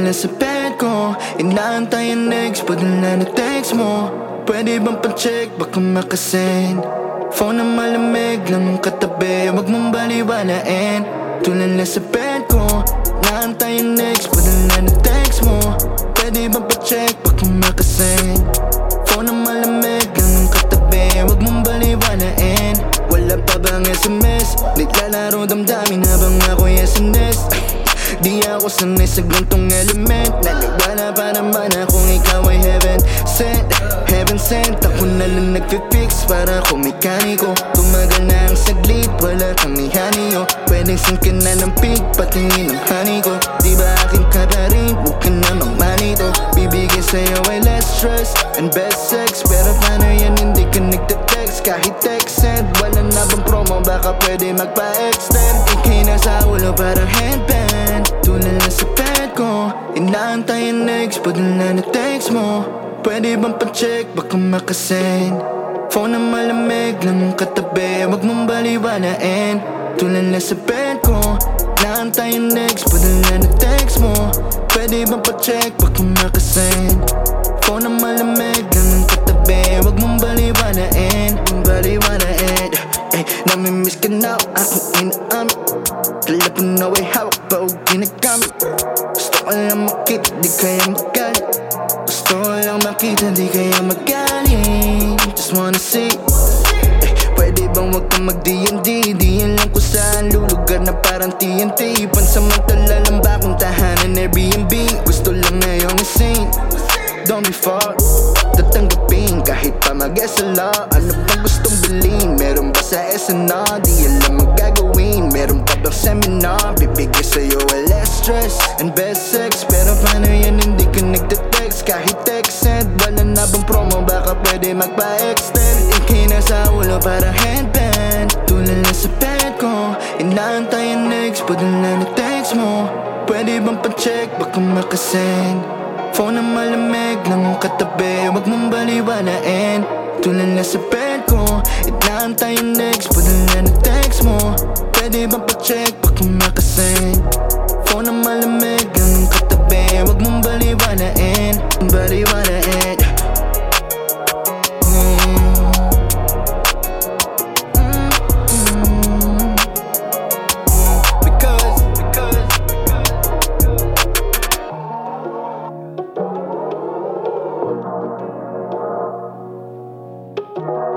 na sa bed ko, inaantay ang next padala na text mo. Pwede bang pa-check, baka makasend. Phone na malamig lang ang katabi, wag mong baliwalain. Tulad na sa bed ko, inaantay ang next padala na text mo. Pwede bang pa-check, baka makasend. Phone na malamig lang ang katabi, wag mong baliwalain. Wala pa bang SMS? Naglalaro damdamin habang ako'y SNS. Di ako sanay sa gantong element. Naniwala pa naman akong ikaw ay heaven sent. Heaven sent, ako na lang nagpipix para ako mekaniko. Tumagal na ang saglit, wala kang ihaniyo. Pwedeng sing ka na ng pig, patingin ang honey ko. Di ba akin ka na rin, huwag ka na magmanito. Bibigay sa'yo ay less stress and best sex. Pero paano yan hindi ka nagte-text? Kahit text send, wala na bang promo, baka pwede magpa-extend. Ikay nasa ulo parang headband. Tulad na sa bed ko, inaantay ang next padala na text mo. Pwede bang pa-check, baka makasend. Phone na malamig lang ang katabi, wag mong baliwalain. Tulad na sa bed ko, inaantay ang next padala na text mo. Pwede bang pa-check, baka makasend. Phone na malamig lang ang katabi, wag mong baliwalain. Baliwalain. Namimiss ka na, akong inaamin. Kala ko na way hawak pa o ginagamit. Gusto ko lang makita, di kaya magalit. Gusto ko lang makita, di kaya magaling. Just wanna see. Pwede bang wag kang mag-D&D? Di yan lang kung saan lulugar na parang TNT. Pansamantala lang ba kung tahanan Airbnb? Gusto lang ngayong insane. Don't be far, tatanggapin kahit pa mag-SLA. Ano bang gustong bilhin? Meron ba sa SNR? Di alam ang gagawin. Meron pa bang seminar? Bibigay sa'yo ay less stress and best sex. Pero paano yan hindi ka nagte-text? Kahit text send, wala na bang promo, baka pwede magpa-extend. Ikay nasa ulo parang headband. Tulad na sa bed ko, inaantay ang next padala na text mo. Pwede bang pa-check, baka makasend. Phone na malamig lang ang katabi, wag mong baliwalain. Tulad na sa bed ko, inaantay ang next padala na text mo. Pwede bang pa-check, baka makasend. Phone na malamig lang ang katabi, wag mong baliwalain. Baliwalain. Because